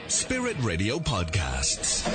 Spirit Radio Podcasts.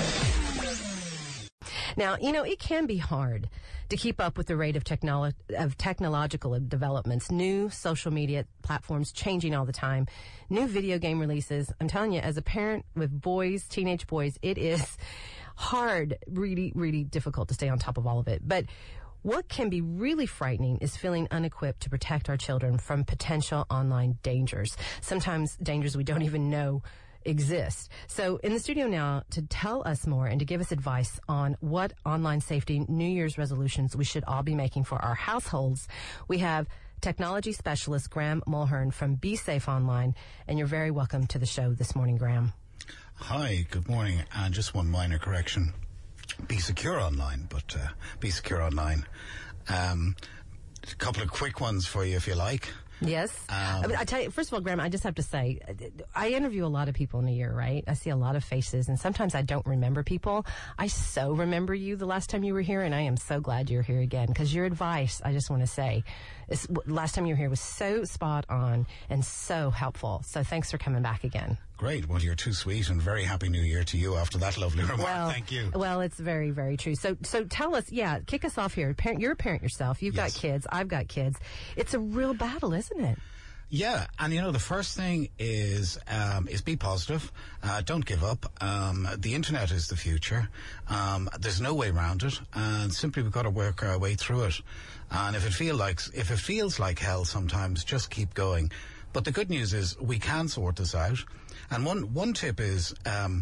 Now, it can be hard to keep up with the rate of technological developments. New social media platforms changing all the time. New video game releases. I'm telling you, as a parent with boys, teenage boys, it is hard, really, really difficult to stay on top of all of it. But what can be really frightening is feeling unequipped to protect our children from potential online dangers. Sometimes dangers we don't even know exist. So in the studio now to tell us more and to give us advice on what online safety New Year's resolutions we should all be making for our households, we have technology specialist Graham Mulhern from Be Safe Online, and you're very welcome to the show this morning, Graham. Hi, good morning. And just one minor correction. Be Secure Online, but Be Secure Online. A couple of quick ones for you if you like. Yes. I tell you, first of all, Graham, I just have to say, I interview a lot of people in a year, right? I see a lot of faces, and sometimes I don't remember people. I so remember you the last time you were here, and I am so glad you're here again, because your advice, I just want to say, last time you were here was so spot on and so helpful. So thanks for coming back again. Great. Well, you're too sweet, and very happy New Year to you after that lovely remark. Thank you. Well, it's very, very true. So tell us, kick us off here. You're a parent yourself. You've got kids. I've got kids. It's a real battle, isn't it? Yeah, and the first thing is be positive. Don't give up. The internet is the future. There's no way around it, and simply we've got to work our way through it. And if it feels like hell sometimes, just keep going. But the good news is we can sort this out. And one tip is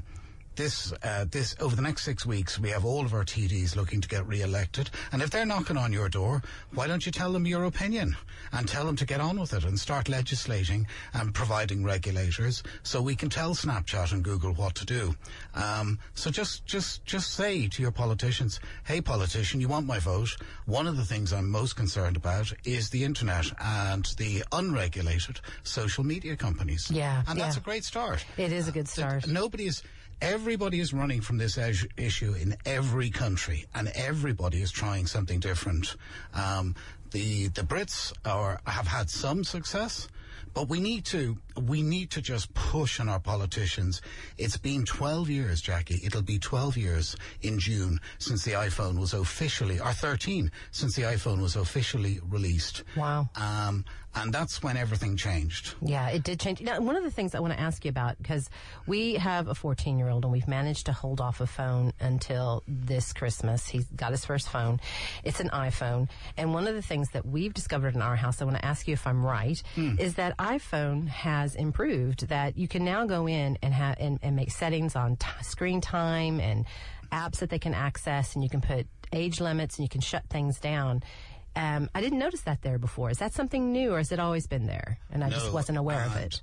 this over the next 6 weeks, we have all of our TDs looking to get re-elected. And if they're knocking on your door, why don't you tell them your opinion and tell them to get on with it and start legislating and providing regulators so we can tell Snapchat and Google what to do. So just say to your politicians, hey, politician, you want my vote? One of the things I'm most concerned about is the internet and the unregulated social media companies. Yeah. And that's a great start. It is a good start. Everybody is running from this issue in every country, and everybody is trying something different. The Brits have had some success, but we need to just push on our politicians. It's been 12 years, Jackie. It'll be 12 years in June since the iPhone was officially, or 13, since the iPhone was officially released. Wow. And that's when everything changed. Yeah, it did change. Now, one of the things I want to ask you about, because we have a 14-year-old and we've managed to hold off a phone until this Christmas. He's got his first phone. It's an iPhone. And one of the things that we've discovered in our house, I want to ask you if I'm right, is that iPhone has improved, that you can now go in and make settings on screen time and apps that they can access, and you can put age limits and you can shut things down. I didn't notice that there before. Is that something new, or has it always been there and I just wasn't aware of it?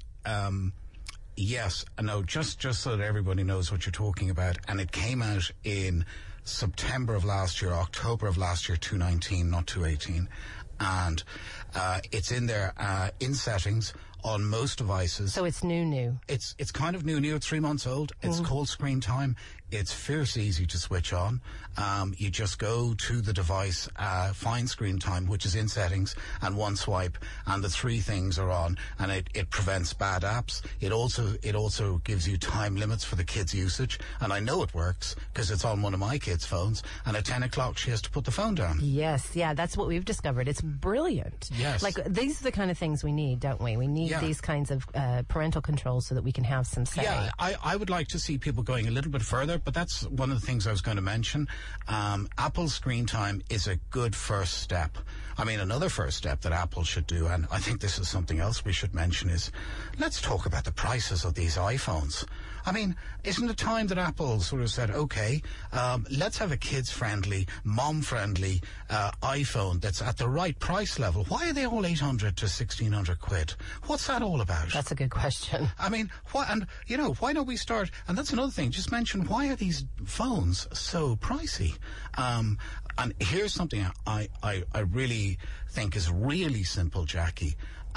Yes. No, just so that everybody knows what you're talking about. And it came out in September of last year, October of last year, 2019, not 2018. And it's in there in settings on most devices. So it's new. It's kind of new. It's 3 months old. It's called Screen Time. It's fierce easy to switch on. You just go to the device, find Screen Time, which is in settings, and one swipe, and the three things are on, and it prevents bad apps. It also gives you time limits for the kids' usage, and I know it works because it's on one of my kids' phones, and at 10 o'clock she has to put the phone down. Yes, yeah, that's what we've discovered. It's brilliant. Yes. Like, these are the kind of things we need, don't we? We need these kinds of parental controls so that we can have some say. Yeah, I would like to see people going a little bit further, but that's one of the things I was going to mention. Apple Screen Time is a good first step. I mean, another first step that Apple should do, and I think this is something else we should mention, is let's talk about the prices of these iPhones. I mean, isn't it time that Apple sort of said, okay, let's have a kids-friendly, mom-friendly iPhone that's at the right price level? Why are they all 800 to 1,600 quid? What's that all about? That's a good question. I mean, why don't we start, and that's another thing, just mention, why are these phones so pricey? And here's something I really think is really simple, Jackie,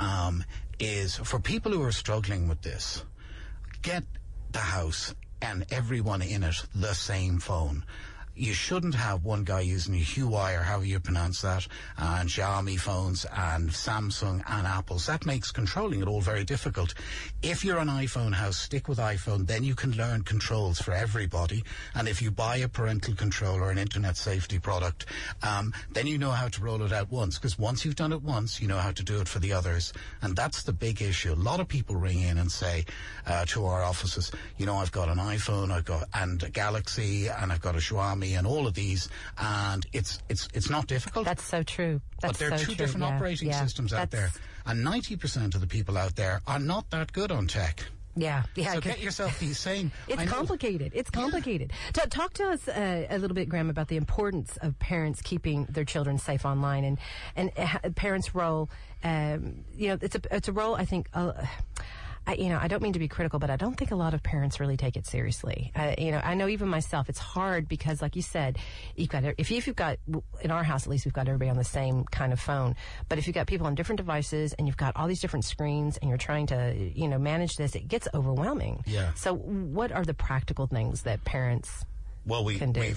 is for people who are struggling with this, get the house and everyone in it the same phone. you shouldn't have one guy using a Huawei, or however you pronounce that, and Xiaomi phones and Samsung and Apples. That makes controlling it all very difficult. If you're an iPhone house, stick with iPhone. Then you can learn controls for everybody. And if you buy a parental controller, an internet safety product, then you know how to roll it out once. Because once you've done it once, you know how to do it for the others. And that's the big issue. A lot of people ring in and say to our offices, you know, I've got an iPhone, and a Galaxy, and I've got a Xiaomi, and all of these, and it's not difficult. That's so true. But there are two different operating systems out there, and 90% of the people out there are not that good on tech. Yeah. So get yourself these same. It's complicated. It's complicated. Yeah. Talk to us a little bit, Graham, about the importance of parents keeping their children safe online, and parents' role. It's a role, I think. I don't mean to be critical, but I don't think a lot of parents really take it seriously. I know even myself, it's hard because, like you said, if you've got, in our house at least, we've got everybody on the same kind of phone. But if you've got people on different devices and you've got all these different screens and you're trying to, manage this, it gets overwhelming. Yeah. So what are the practical things that parents can do?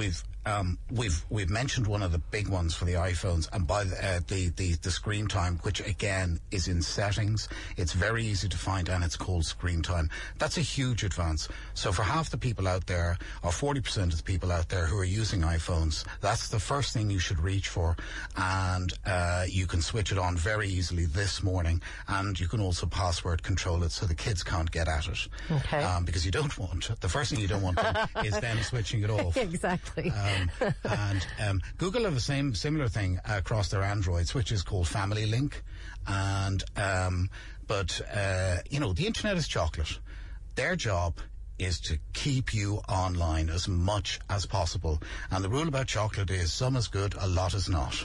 We've mentioned one of the big ones for the iPhones, and by the screen time, which again is in settings. It's very easy to find, and it's called screen time. That's a huge advance. So for half the people out there, or 40% of the people out there who are using iPhones, that's the first thing you should reach for, and you can switch it on very easily this morning, and you can also password control it so the kids can't get at it. Okay. Because the first thing you don't want is them switching it off. Exactly. And Google have a similar thing across their Androids, which is called Family Link. And the internet is chocolate. Their job is to keep you online as much as possible. And the rule about chocolate is some is good, a lot is not.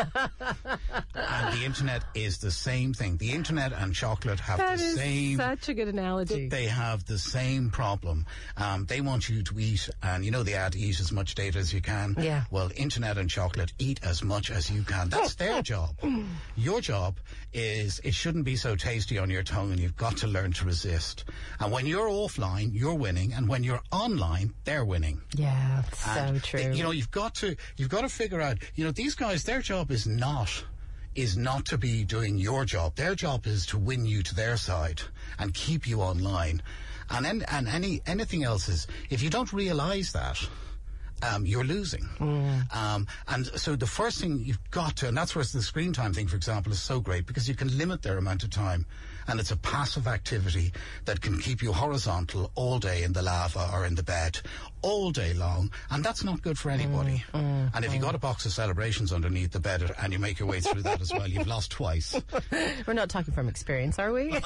And the internet is the same thing. The internet and chocolate have the same... That is such a good analogy. They have the same problem. They want you to eat, and the ad, eat as much data as you can. Yeah. Well, internet and chocolate, eat as much as you can. That's their job. Your job is, it shouldn't be so tasty on your tongue, and you've got to learn to resist. And when you're offline, you're winning, and when you're online, they're winning. Yeah, so true. You've got to figure out, these guys, their job is not to be doing your job. Their job is to win you to their side and keep you online. And anything else is, if you don't realize that, you're losing. And so the first thing you've got to, and that's where the screen time thing, for example, is so great, because you can limit their amount of time. And it's a passive activity that can keep you horizontal all day in the lava or in the bed all day long. And that's not good for anybody. And if you got a box of Celebrations underneath the bed and you make your way through that as well, you've lost twice. We're not talking from experience, are we?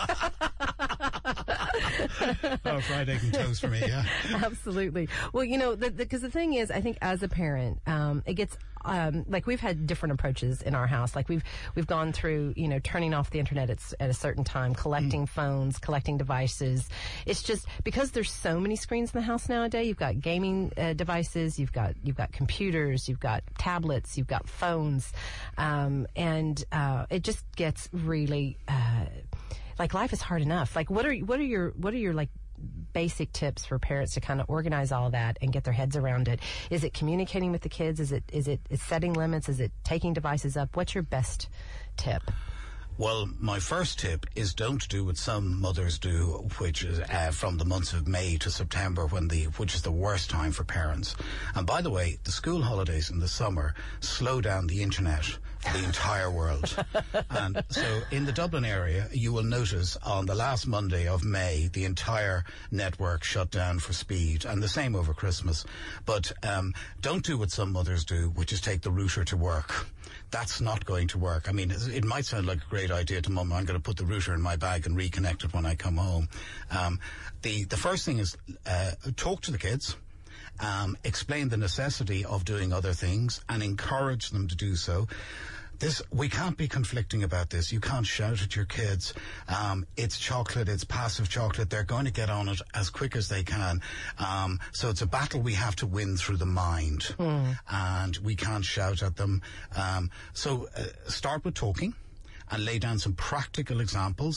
Fried egg and toast for me, yeah. Absolutely. Well, because the thing is, I think as a parent, it gets like we've had different approaches in our house. Like we've gone through, turning off the internet at a certain time, collecting phones, collecting devices. It's just because there's so many screens in the house nowadays. You've got gaming devices, you've got computers, you've got tablets, you've got phones, and it just gets really like life is hard enough. Like what are your like basic tips for parents to kind of organize all of that and get their heads around it? Is it communicating with the kids? Is it setting limits? Is it taking devices up? What's your best tip? Well, my first tip is don't do what some mothers do, which is from the months of May to September, which is the worst time for parents. And by the way, the school holidays in the summer slow down the internet for the entire world. And so in the Dublin area, you will notice on the last Monday of May, the entire network shut down for speed, and the same over Christmas. But don't do what some mothers do, which is take the router to work. That's not going to work. I mean, it might sound like a great idea to Mum. I'm going to put the router in my bag and reconnect it when I come home. The first thing is talk to the kids. Explain the necessity of doing other things and encourage them to do so. We can't be conflicting about this. You can't shout at your kids. It's chocolate. It's passive chocolate. They're going to get on it as quick as they can. So it's a battle we have to win through the mind. And we can't shout at them. So start with talking and lay down some practical examples.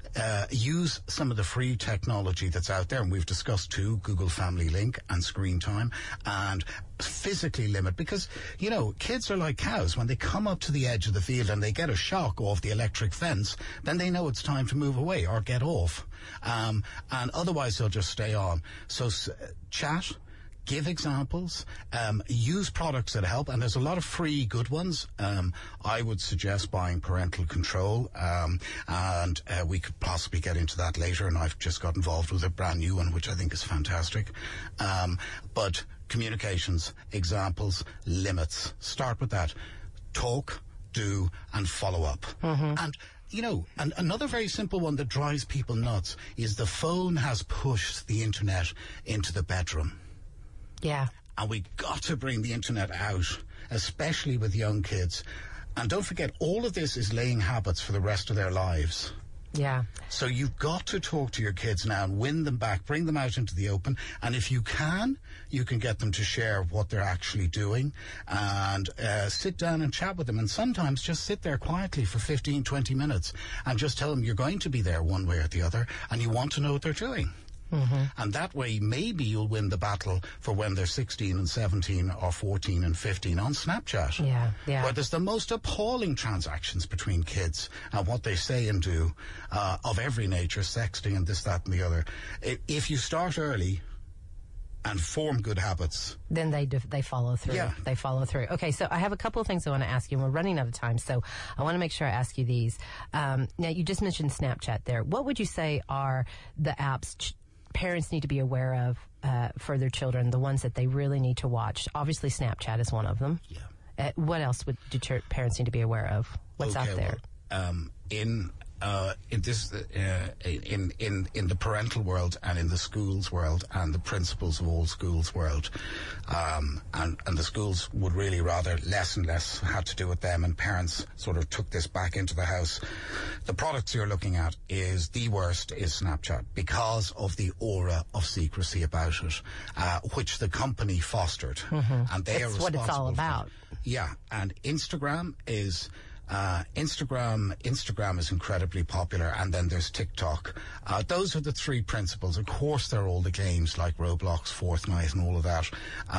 use some of the free technology that's out there, and we've discussed too, Google Family Link and Screen Time, and physically limit, because, you know, kids are like cows. When they come up to the edge of the field and they get a shock off the electric fence, then they know it's time to move away or get off. And otherwise they'll just stay on. So chat, give examples, use products that help, and there's a lot of free good ones. I would suggest buying parental control, and we could possibly get into that later, and I've just got involved with a brand new one, which I think is fantastic. But communications, examples, limits. Start with that. Talk, do, and follow up. And you know, and another very simple one that drives people nuts is the phone has pushed the internet into the bedroom. Yeah. And we got to bring the internet out, especially with young kids. And don't forget, all of this is laying habits for the rest of their lives. Yeah. So you've got to talk to your kids now and win them back, bring them out into the open. And if you can get them to share what they're actually doing, and sit down and chat with them. And sometimes just sit there quietly for 15, 20 minutes and just tell them you're going to be there one way or the other, and you want to know what they're doing. And that way, maybe you'll win the battle for when they're 16 and 17 or 14 and 15 on Snapchat. Yeah, yeah. Where there's the most appalling transactions between kids and what they say and do, of every nature, sexting and this, that and the other. If you start early and form good habits, then they follow through. Yeah. They follow through. Okay, so I have a couple of things I want to ask you, and we're running out of time, so I want to make sure I ask you these. Now, you just mentioned Snapchat there. What would you say are the apps parents need to be aware of for their children, the ones that they really need to watch? Obviously, Snapchat is one of them. Yeah. What else do parents need to be aware of? What's out there? Well, in the parental world and in the schools world and the principals of all schools world, and the schools would really rather less and less had to do with them, and parents sort of took this back into the house. The products you're looking at the worst is Snapchat, because of the aura of secrecy about it, which the company fostered. And they are responsible. That's what it's all about. Yeah, and Instagram is incredibly popular, and then there's TikTok. Those are the three principles. Of course, there are all the games like Roblox, Fortnite, and all of that.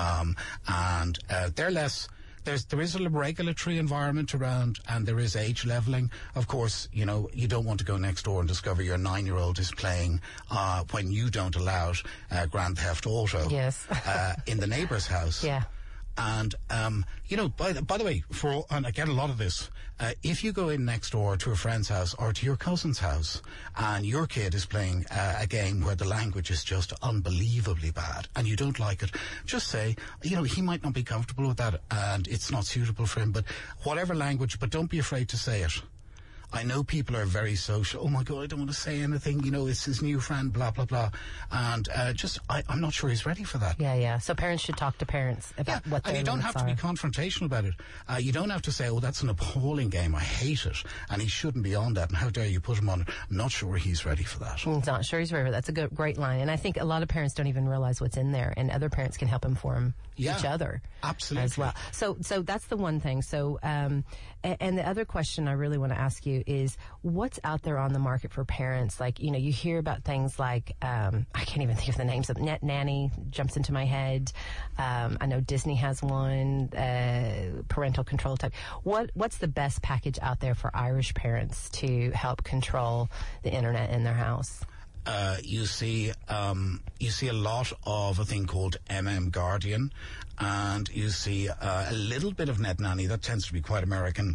And they're less. There is a regulatory environment around, and there is age leveling. Of course, you know, you don't want to go next door and discover your 9-year-old is playing, when you don't allow it, Grand Theft Auto. Yes. In the neighbor's house. Yeah. And, you know, by the way, and I get a lot of this, if you go in next door to a friend's house or to your cousin's house and your kid is playing a game where the language is just unbelievably bad and you don't like it, just say, you know, he might not be comfortable with that and it's not suitable for him, but whatever language, but don't be afraid to say it. I know people are very social. Oh my God, I don't want to say anything. You know, it's his new friend, blah, blah, blah. And I'm not sure he's ready for that. Yeah, yeah. So parents should talk to parents about what their limits are. And you don't have to be confrontational about it. You don't have to say, oh, that's an appalling game. I hate it. And he shouldn't be on that. And how dare you put him on it? I'm not sure he's ready for that. He's not sure he's ready for that. That's a great line. And I think a lot of parents don't even realize what's in there. And other parents can help inform each other. Absolutely. As well. So that's the one thing. So, and the other question I really want to ask you is, what's out there on the market for parents? Like, you know, you hear about things like, I can't even think of the names of Net Nanny jumps into my head. I know Disney has one, parental control type. What's the best package out there for Irish parents to help control the internet in their house? You see a lot of a thing called Guardian, and you see a little bit of Net Nanny. That tends to be quite American.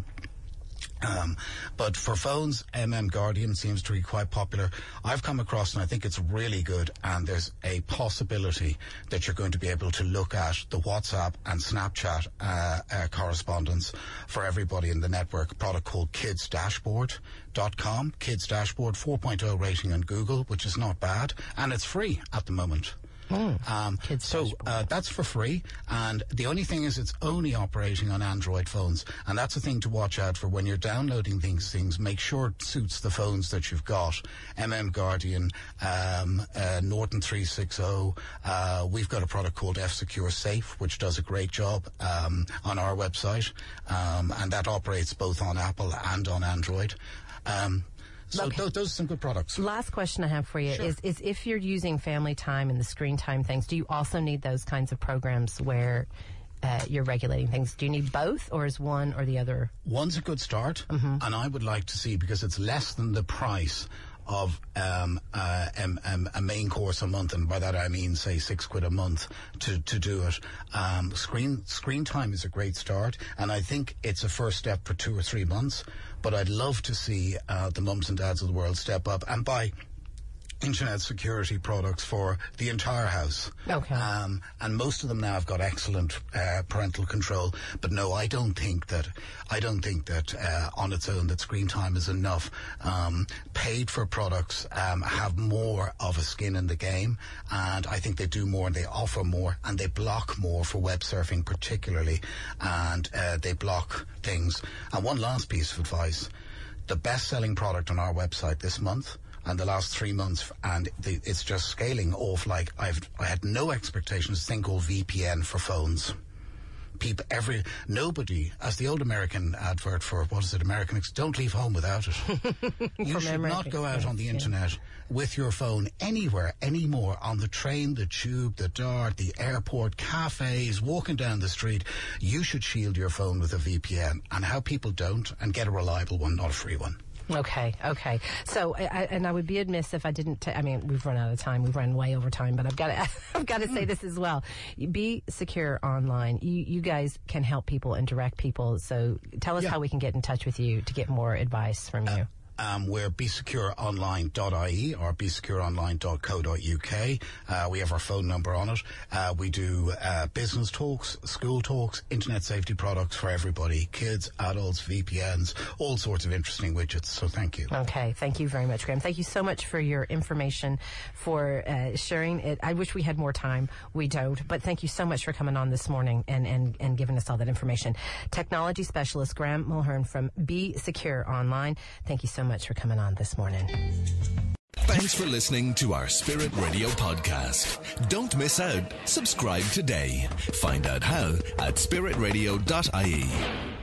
But for phones, Guardian seems to be quite popular. I've come across, and I think it's really good, and there's a possibility that you're going to be able to look at the WhatsApp and Snapchat correspondence for everybody in the network. A product called kidsdashboard.com. Kids Dashboard, 4.0 rating on Google, which is not bad, and it's free at the moment. That's for free, and the only thing is it's only operating on Android phones, and that's a thing to watch out for when you're downloading things. Make sure it suits the phones that you've got. Guardian, Norton 360. We've got a product called F-Secure Safe, which does a great job on our website, and that operates both on Apple and on Android. So those are some good products. Last question I have for you is if you're using family time and the screen time things, do you also need those kinds of programs where you're regulating things? Do you need both, or is one or the other? One's a good start, and I would like to see, because it's less than the price of a main course a month, and by that I mean, say, £6 a month to do it. Screen time is a great start, and I think it's a first step for 2 or 3 months, but I'd love to see the mums and dads of the world step up and buy internet security products for the entire house. Okay. And most of them now have got excellent parental control. But no, I don't think that on its own that screen time is enough. Paid for products have more of a skin in the game, and I think they do more and they offer more and they block more for web surfing particularly, and they block things. And one last piece of advice: the best-selling product on our website this month and the last 3 months, and it's just scaling off like I had no expectations, thing called VPN for phones. Nobody, as the old American advert for, what is it, American, don't leave home without it. You should not go out on the internet with your phone anywhere anymore, on the train, the tube, the dart, the airport, cafes, walking down the street. You should shield your phone with a VPN, and how people don't, and get a reliable one, not a free one. Okay. So, I would be amiss if I didn't. We've run out of time. We've run way over time, but I've got to say this as well. Be Secure Online. You guys can help people and direct people. So, tell us how we can get in touch with you to get more advice from you. We're besecureonline.ie or besecureonline.co.uk. We have our phone number on it. We do business talks, school talks, internet safety products for everybody, kids, adults, VPNs, all sorts of interesting widgets. So thank you. Okay, thank you very much, Graham. Thank you so much for your information, for sharing it. I wish we had more time. We don't. But thank you so much for coming on this morning and giving us all that information. Technology specialist Graham Mulhern from Be Secure Online. Thank you so much for coming on this morning. Thanks for listening to our Spirit Radio podcast. Don't miss out. Subscribe today. Find out how at spiritradio.ie.